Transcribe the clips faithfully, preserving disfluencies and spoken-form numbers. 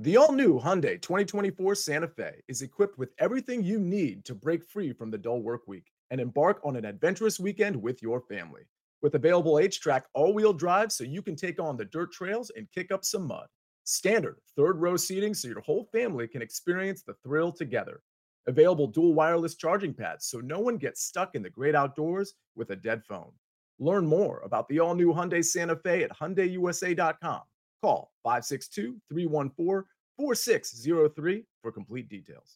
The all-new Hyundai twenty twenty-four Santa Fe is equipped with everything you need to break free from the dull work week and embark on an adventurous weekend with your family. With available H-Track all-wheel drive so you can take on the dirt trails and kick up some mud. Standard third-row seating so your whole family can experience the thrill together. Available dual wireless charging pads so no one gets stuck in the great outdoors with a dead phone. Learn more about the all-new Hyundai Santa Fe at Hyundai U S A dot com. Call five six two, three one four, four six zero three for complete details.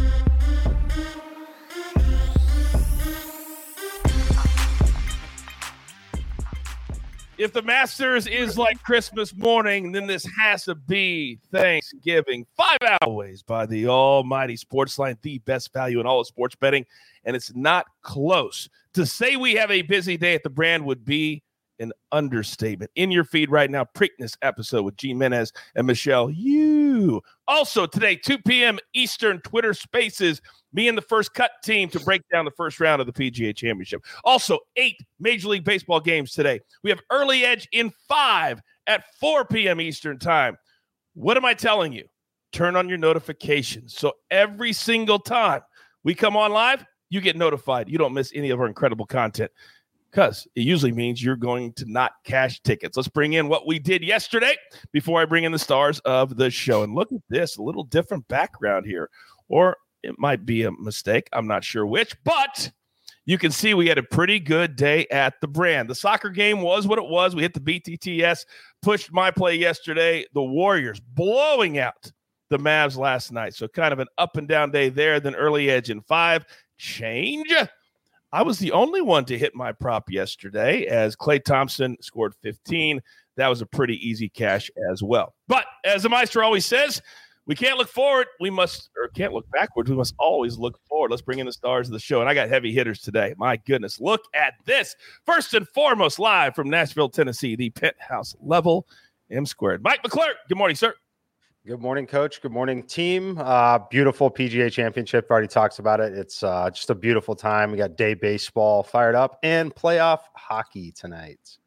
If the Masters is like Christmas morning, then this has to be Thanksgiving. Five hours by the almighty Sportsline, the best value in all of sports betting, and it's not close. To say we have a busy day at the brand would be an understatement. In your feed right now, Preakness episode with G. Menez and Michelle Yu. Also today, two p.m. Eastern, Twitter Spaces, me and the First Cut team to break down the first round of the P G A Championship. Also, eight Major League Baseball games today. We have Early Edge in five at four p.m. Eastern time. What am I telling you? Turn on your notifications. So every single time we come on live, you get notified. You don't miss any of our incredible content, because it usually means you're going to not cash tickets. Let's bring in what we did yesterday before I bring in the stars of the show. And look at this, a little different background here. Or it might be a mistake. I'm not sure which, but you can see we had a pretty good day at the brand. The soccer game was what it was. We hit the B T T S, pushed my play yesterday. The Warriors blowing out the Mavs last night. So kind of an up and down day there. Then Early Edge in five. Change. I was the only one to hit my prop yesterday as Klay Thompson scored fifteen. That was a pretty easy cash as well. But as the Meister always says, we can't look forward. We must, or can't look backwards. We must always look forward. Let's bring in the stars of the show. And I got heavy hitters today. My goodness. Look at this. First and foremost, live from Nashville, Tennessee, the penthouse level M squared. Mike McClure. Good morning, sir. Good morning, Coach. Good morning, team. Uh, beautiful P G A Championship. Already talks about it. It's uh, just a beautiful time. We got day baseball fired up and playoff hockey tonight.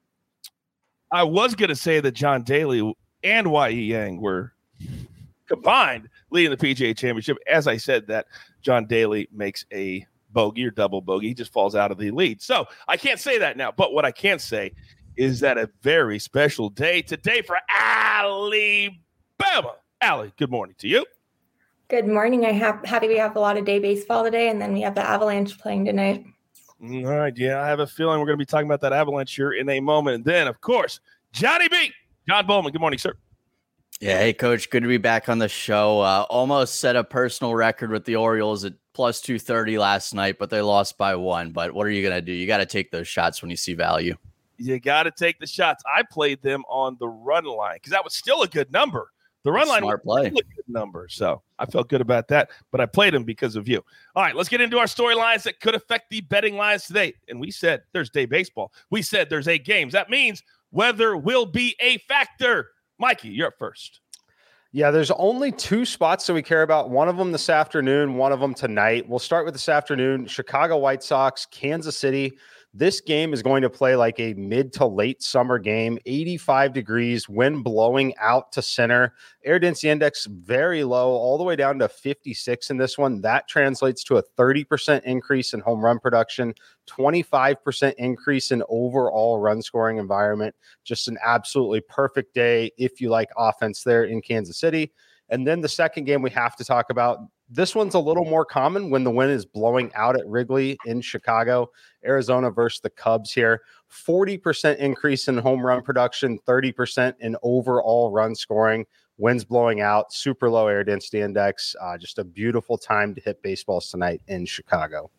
I was going to say that John Daly and Y E Yang were combined leading the P G A Championship. As I said that, John Daly makes a bogey or double bogey. He just falls out of the lead. So I can't say that now. But what I can say is that a very special day today for Alabama. Allie, good morning to you. Good morning. I have happy we have a lot of day baseball today, and then we have the Avalanche playing tonight. All right, yeah, I have a feeling we're going to be talking about that Avalanche here in a moment. And then, of course, Johnny B. John Bowman. Good morning, sir. Yeah, hey, Coach. Good to be back on the show. Uh, almost set a personal record with the Orioles at plus two thirty last night, but they lost by one. But what are you going to do? You got to take those shots when you see value. You got to take the shots. I played them on the run line because that was still a good number. The run line was play. a good number, so I felt good about that, but I played them because of you. All right, let's get into our storylines that could affect the betting lines today. And we said there's day baseball. We said there's eight games. That means weather will be a factor. Mikey, you're up first. Yeah, there's only two spots that we care about. One of them this afternoon, one of them tonight. We'll start with this afternoon. Chicago White Sox, Kansas City. This game is going to play like a mid to late summer game, eighty-five degrees, wind blowing out to center. Air density index very low, all the way down to fifty-six in this one. That translates to a thirty percent increase in home run production, twenty-five percent increase in overall run scoring environment. Just an absolutely perfect day if you like offense there in Kansas City. And then the second game we have to talk about, this one's a little more common when the wind is blowing out at Wrigley in Chicago. Arizona versus the Cubs here. forty percent increase in home run production, thirty percent in overall run scoring. Winds blowing out, super low air density index. Uh, just a beautiful time to hit baseballs tonight in Chicago.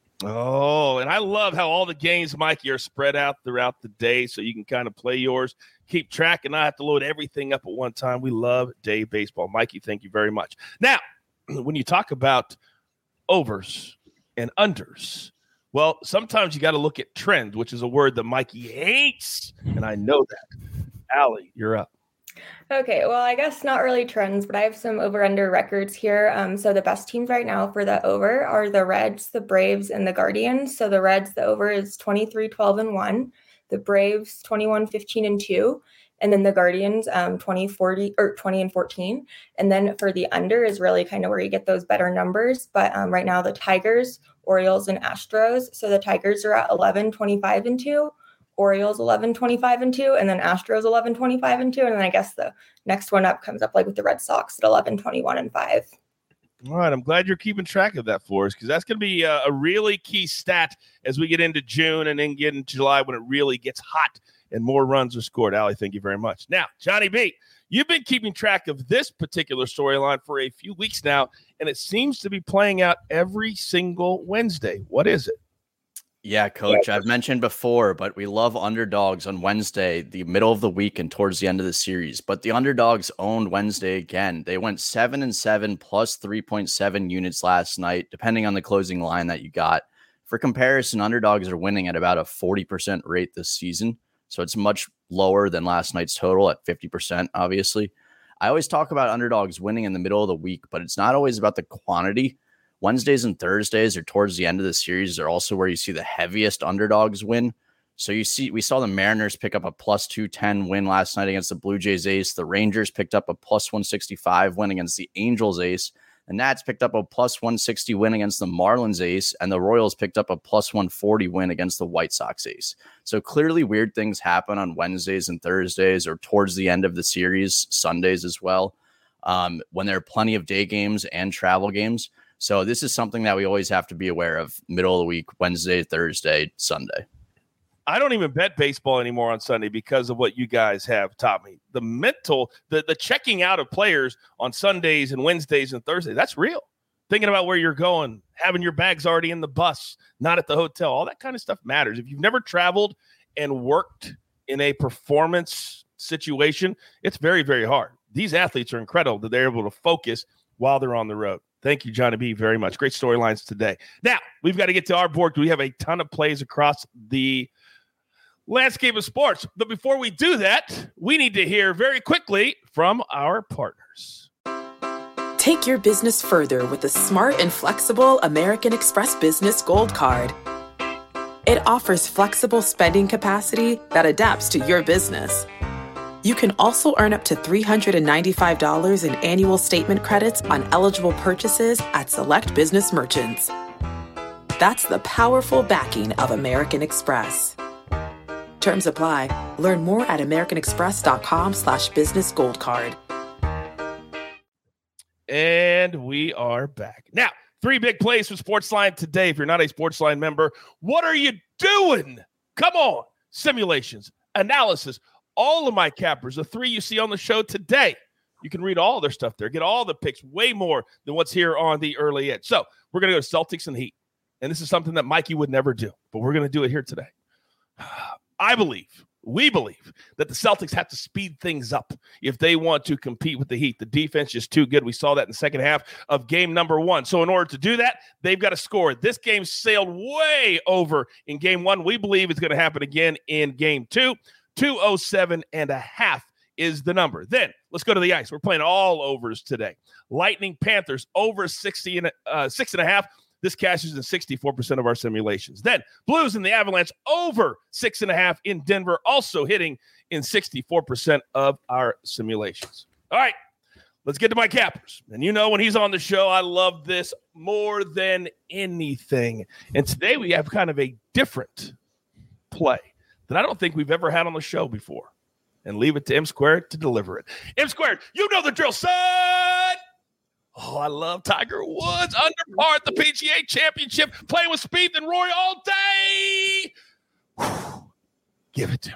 Oh, and I love how all the games, Mikey, are spread out throughout the day so you can kind of play yours, keep track, and not have to load everything up at one time. We love day baseball. Mikey, thank you very much. Now, when you talk about overs and unders, well, sometimes you got to look at trend, which is a word that Mikey hates, and I know that. Allie, you're up. Okay, well, I guess not really trends, but I have some over-under records here. Um, so the best teams right now for the over are the Reds, the Braves, and the Guardians. So the Reds, the over is twenty-three twelve and one. The Braves, twenty-one fifteen and two. And then the Guardians, um, twenty, forty, or twenty and fourteen. And then for the under is really kind of where you get those better numbers. But um, right now the Tigers, Orioles, and Astros. So the Tigers are at eleven, twenty-five, and two. Orioles eleven, twenty-five, and two. And then Astros eleven, twenty-five, and two. And then I guess the next one up comes up like with the Red Sox at eleven, twenty-one, and five. All right. I'm glad you're keeping track of that for us, because that's going to be a, a really key stat as we get into June and then get into July when it really gets hot and more runs are scored. Allie, thank you very much. Now, Johnny B, you've been keeping track of this particular storyline for a few weeks now, and it seems to be playing out every single Wednesday. What is it? Yeah, Coach, I've mentioned before, but we love underdogs on Wednesday, the middle of the week and towards the end of the series. But the underdogs owned Wednesday again. They went seven and seven plus three point seven units last night, depending on the closing line that you got. For comparison, underdogs are winning at about a forty percent rate this season. So it's much lower than last night's total at fifty percent, obviously. I always talk about underdogs winning in the middle of the week, but it's not always about the quantity. Wednesdays and Thursdays or towards the end of the series are also where you see the heaviest underdogs win. So you see, we saw the Mariners pick up a plus two ten win last night against the Blue Jays ace. The Rangers picked up a plus one sixty-five win against the Angels ace. The Nats picked up a plus one sixty win against the Marlins ace. And the Royals picked up a plus one forty win against the White Sox ace. So clearly weird things happen on Wednesdays and Thursdays or towards the end of the series, Sundays as well, um, when there are plenty of day games and travel games. So this is something that we always have to be aware of. Middle of the week, Wednesday, Thursday, Sunday. I don't even bet baseball anymore on Sunday because of what you guys have taught me. The mental, the, the checking out of players on Sundays and Wednesdays and Thursdays, that's real. Thinking about where you're going, having your bags already in the bus, not at the hotel, all that kind of stuff matters. If you've never traveled and worked in a performance situation, it's very, very hard. These athletes are incredible that they're able to focus while they're on the road. Thank you, Johnny B, very much. Great storylines today. Now, we've got to get to our board. We have a ton of plays across the landscape of sports. But before we do that, we need to hear very quickly from our partners. Take your business further with the smart and flexible American Express Business Gold Card. It offers flexible spending capacity that adapts to your business. You can also earn up to three hundred ninety-five dollars in annual statement credits on eligible purchases at select business merchants. That's the powerful backing of American Express. Terms apply. Learn more at americanexpress.com slash business gold card. And we are back. Now, three big plays for Sportsline today. If you're not a Sportsline member, what are you doing? Come on. Simulations, analysis, all of my cappers, the three you see on the show today. You can read all their stuff there. Get all the picks, way more than what's here on the early edge. So we're going to go to Celtics and Heat. And this is something that Mikey would never do, but we're going to do it here today. I believe, we believe, that the Celtics have to speed things up if they want to compete with the Heat. The defense is too good. We saw that in the second half of game number one. So in order to do that, they've got to score. This game sailed way over in game one. We believe it's going to happen again in game two. two oh seven and a half is the number. Then let's go to the ice. We're playing all overs today. Lightning Panthers over sixty and uh, six and a half. This cashes in sixty-four percent of our simulations. Then Blues and the Avalanche over six and a half in Denver, also hitting in sixty-four percent of our simulations. All right, let's get to my cappers. And you know, when he's on the show, I love this more than anything. And today we have kind of a different play that I don't think we've ever had on the show before. And leave it to M Squared to deliver it. M Squared, you know the drill, son! Oh, I love Tiger Woods. Under par at the P G A Championship. Playing with speed and Rory all day. Whew. Give it to me.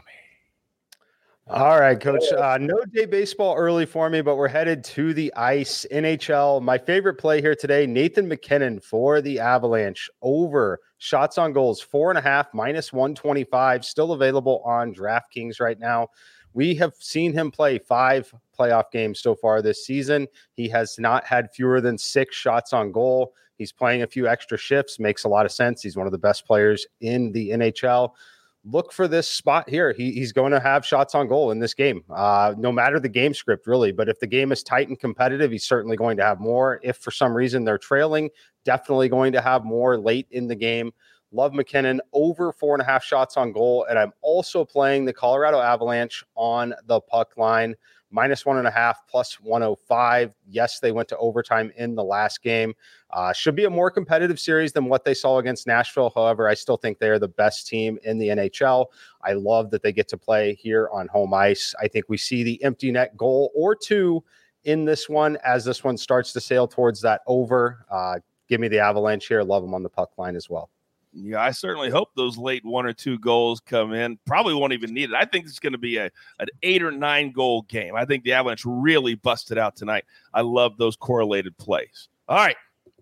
All right, Coach. Uh, no day baseball early for me, but we're headed to the ice. N H L. My favorite play here today, Nathan MacKinnon for the Avalanche. Over shots on goals, four and a half, minus one twenty-five. Still available on DraftKings right now. We have seen him play five playoff games so far this season. He has not had fewer than six shots on goal. He's playing a few extra shifts. Makes a lot of sense. He's one of the best players in the N H L. Look for this spot here. He, he's going to have shots on goal in this game, uh, no matter the game script, really. But if the game is tight and competitive, he's certainly going to have more. If for some reason they're trailing, definitely going to have more late in the game. Love McKinnon over four and a half shots on goal. And I'm also playing the Colorado Avalanche on the puck line, minus one and a half, plus one oh five. Yes, they went to overtime in the last game. Uh, should be a more competitive series than what they saw against Nashville. However, I still think they're the best team in the N H L. I love that they get to play here on home ice. I think we see the empty net goal or two in this one as this one starts to sail towards that over. Uh, give me the Avalanche here. Love them on the puck line as well. Yeah, I certainly hope those late one or two goals come in. Probably won't even need it. I think it's going to be a an eight or nine goal game. I think the Avalanche really busted out tonight. I love those correlated plays. All right.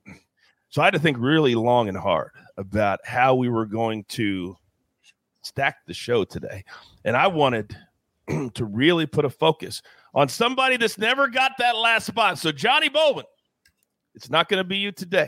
So I had to think really long and hard about how we were going to stack the show today. And I wanted to really put a focus on somebody that's never got that last spot. So Johnny Bowman, it's not going to be you today,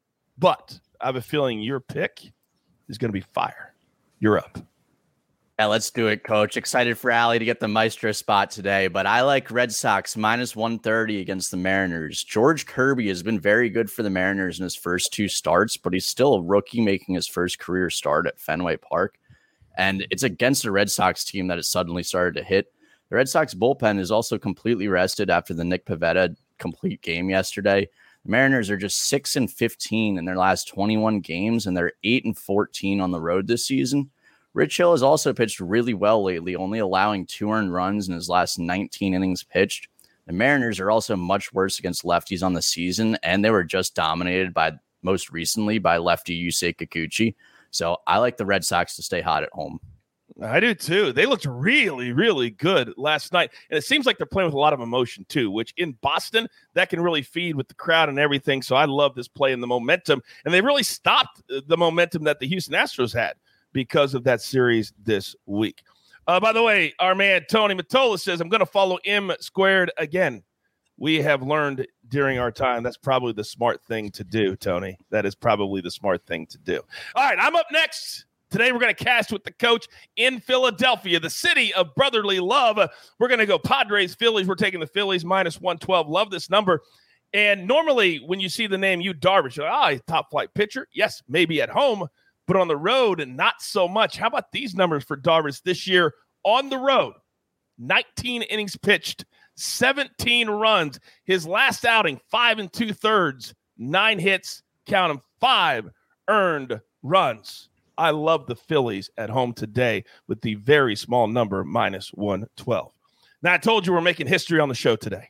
but I have a feeling your pick is going to be fire. You're up. Yeah, let's do it, Coach. Excited for Allie to get the Maestro spot today, but I like Red Sox minus one thirty against the Mariners. George Kirby has been very good for the Mariners in his first two starts, but he's still a rookie making his first career start at Fenway Park. And it's against a Red Sox team that has suddenly started to hit. The Red Sox bullpen is also completely rested after the Nick Pivetta complete game yesterday. The Mariners are just six and fifteen in their last twenty-one games, and they're eight and fourteen on the road this season. Rich Hill has also pitched really well lately, only allowing two earned runs in his last nineteen innings pitched. The Mariners are also much worse against lefties on the season, and they were just dominated by most recently by lefty Yusei Kikuchi. So I like the Red Sox to stay hot at home. I do too. They looked really, really good last night. And it seems like they're playing with a lot of emotion too, which in Boston, that can really feed with the crowd and everything. So I love this play and the momentum. And they really stopped the momentum that the Houston Astros had because of that series this week. Uh, by the way, our man Tony Matola says, I'm going to follow M squared again. We have learned during our time that's probably the smart thing to do, Tony. That is probably the smart thing to do. All right, I'm up next. Today, we're going to cast with the coach in Philadelphia, the city of brotherly love. We're going to go Padres, Phillies. We're taking the Phillies minus one twelve. Love this number. And normally, when you see the name Yu Darvish, you're like, ah, he's top flight pitcher. Yes, maybe at home, but on the road, and not so much. How about these numbers for Darvish this year on the road? nineteen innings pitched, seventeen runs. His last outing, five and two thirds, nine hits, count them, five earned runs. I love the Phillies at home today with the very small number, minus one twelve. Now, I told you we're making history on the show today.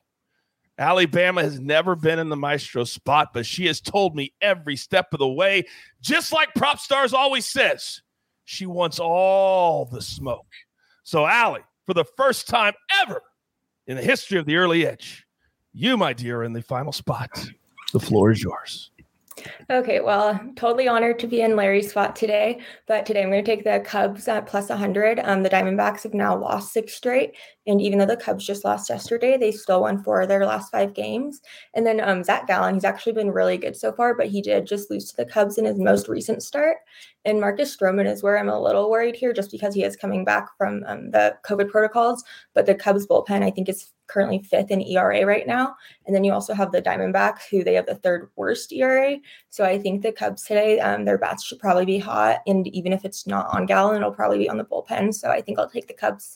Alabama has never been in the Maestro spot, but she has told me every step of the way, just like Prop Stars always says, she wants all the smoke. So, Allie, for the first time ever in the history of the early edge, you, my dear, are in the final spot. The floor is yours. Okay, well, totally honored to be in Larry's spot today, but today I'm going to take the Cubs at plus one hundred. Um, the Diamondbacks have now lost six straight, and even though the Cubs just lost yesterday, they still won four of their last five games. And then um, Zach Gallen, he's actually been really good so far, but he did just lose to the Cubs in his most recent start. And Marcus Stroman is where I'm a little worried here, just because he is coming back from um, the COVID protocols, but the Cubs bullpen, I think, is currently fifth in E R A right now. And then you also have the Diamondbacks, who they have the third worst E R A. So I think the Cubs today, um, their bats should probably be hot. And even if it's not on Gallen, it'll probably be on the bullpen. So I think I'll take the Cubs.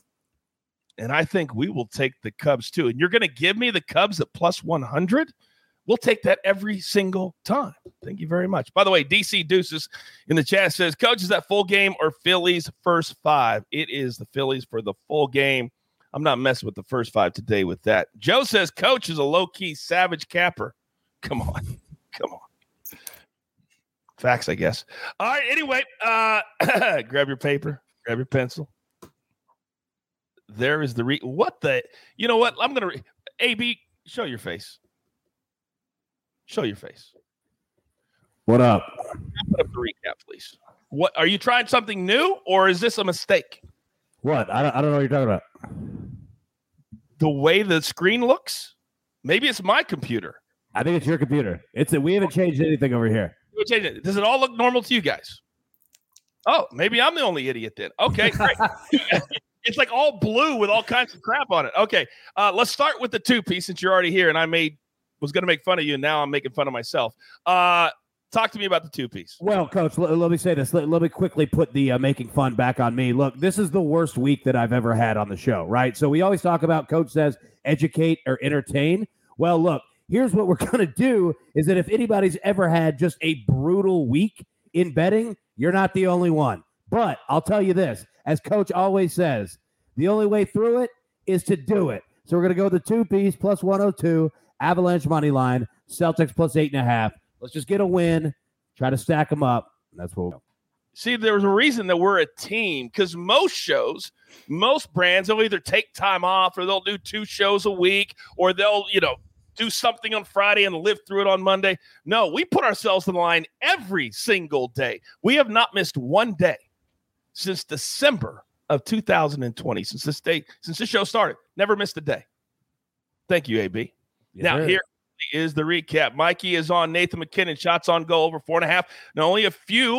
And I think we will take the Cubs too. And you're going to give me the Cubs at plus one hundred? We'll take that every single time. Thank you very much. By the way, D C Deuces in the chat says, Coach, is that full game or Phillies first five? It is the Phillies for the full game. I'm not messing with the first five today with that. Joe says, Coach is a low-key savage capper. Come on. Come on. Facts, I guess. All right, anyway, uh, grab your paper, grab your pencil. There is the re- – what the – you know what? I'm going to re- – A B, show your face. Show your face. What up? Put up the recap, please. What are you trying something new, or is this a mistake? What? I don't, I don't know what you're talking about. The way the screen looks? Maybe it's my computer. I think it's your computer. It's a, we haven't changed anything over here. Does it all look normal to you guys? Oh, maybe I'm the only idiot then. Okay, great. It's like all blue with all kinds of crap on it. Okay, uh, let's start with the two piece since you're already here, and I made was going to make fun of you, and now I'm making fun of myself. Uh, Talk to me about the two-piece. Well, Coach, let, let me say this. Let, let me quickly put the uh, making fun back on me. Look, this is the worst week that I've ever had on the show, right? So we always talk about, Coach says, educate or entertain. Well, look, here's what we're going to do is that if anybody's ever had just a brutal week in betting, you're not the only one. But I'll tell you this, as Coach always says, the only way through it is to do it. So we're going to go the two-piece plus one oh two, Avalanche money line, Celtics plus eight and a half. Let's just get a win, try to stack them up, and that's what we'll do. See, there's a reason that we're a team, because most shows, most brands, they'll either take time off or they'll do two shows a week, or they'll, you know, do something on Friday and live through it on Monday. No, we put ourselves in the line every single day. We have not missed one day since December of two thousand twenty, since this day, since this show started. Never missed a day. Thank you, A B. Yes, now, sir. here is the recap. Mikey is on Nathan McKinnon. Shots on goal over four and a half. Now, only a few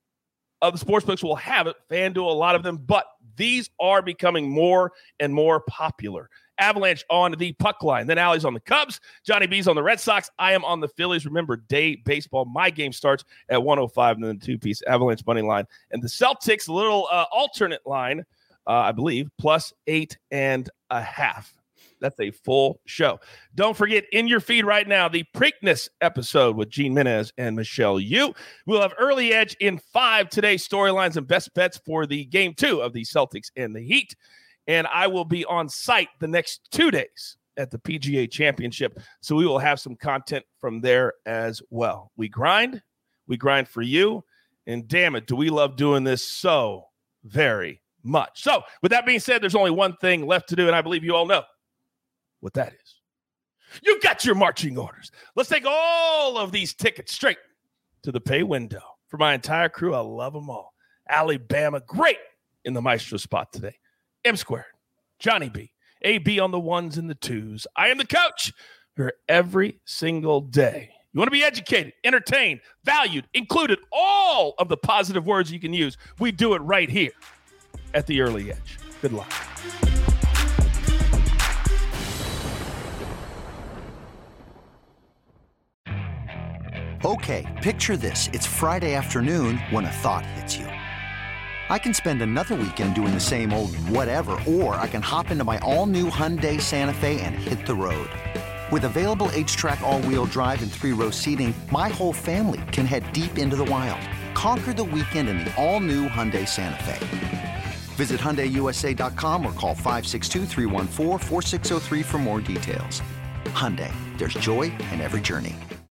of the sportsbooks will have it. FanDuel, a lot of them, but these are becoming more and more popular. Avalanche on the puck line. Then Allie's on the Cubs. Johnny B's on the Red Sox. I am on the Phillies. Remember, day baseball. My game starts at one oh five, and then the two-piece Avalanche money line. And the Celtics, a little uh, alternate line, uh, I believe, plus eight and a half. That's a full show. Don't forget, in your feed right now, the Preakness episode with Gene Menez and Michelle Yu. We'll have early edge in five today's storylines and best bets for the game two of the Celtics and the Heat. And I will be on site the next two days at the P G A Championship. So we will have some content from there as well. We grind. We grind for you. And damn it, do we love doing this so very much. So with that being said, there's only one thing left to do, and I believe you all know what that is. You got your marching orders. Let's take all of these tickets straight to the pay window. For my entire crew, I love them all. Alabama, great in the maestro spot today. M Squared, Johnny B, A B on the ones and the twos. I am the coach here every single day. You want to be educated, entertained, valued, included, all of the positive words you can use. We do it right here at the Early Edge. Good luck. Okay, picture this. It's Friday afternoon when a thought hits you. I can spend another weekend doing the same old whatever, or I can hop into my all-new Hyundai Santa Fe and hit the road. With available H-Track all-wheel drive and three-row seating, my whole family can head deep into the wild. Conquer the weekend in the all-new Hyundai Santa Fe. Visit Hyundai U S A dot com or call five six two, three one four, four six zero three for more details. Hyundai, there's joy in every journey.